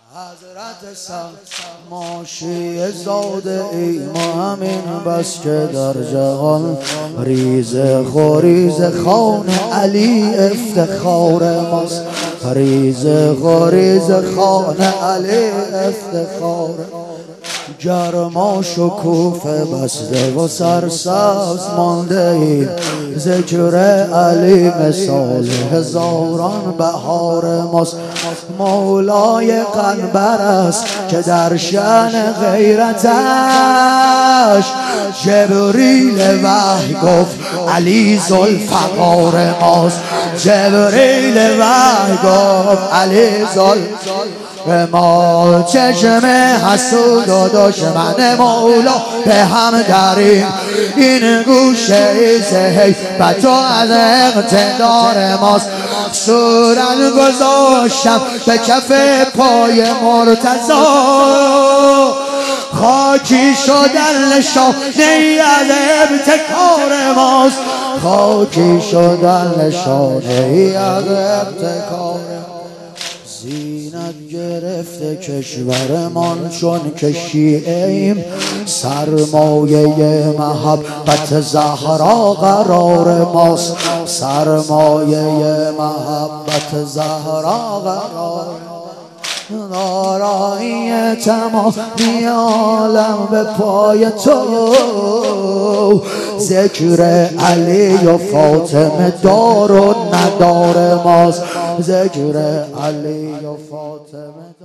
حضرت سماشی زاده ای ما همین بس که در جهان ریز خوریز خان علی افتخار ماست. ریز خوریز خان علی افتخار، گرما شکوفه بسته و سرسبز مانده ایم. ذکر علی مثال هزاران بهار ماست. مولای قنبر است که در شأن غیرتش جبریل وحی گفت علی ذوالفقار ماست. جبریل وحی گفت علی ذوالفقار ما. چشم حسود و دشمن مولا به هم داریم، این گوشه هیبت و از اقتدار ماست. صورت گذاشتم به کف پای مرتضی، خاکی شدن نشانه از ابتکار ماست. خاکی شدن نشانه از ابتکار. زینت گرفته کشورمان چون که شیعیم، سرمایه محبت زهرا قرار ماست. سرمایه محبت زهرا قرار. نارایی تمامی عالم به پای تو، ذکر علی و فاطمه دار و ندار ماست. ذکر علی و فاطمه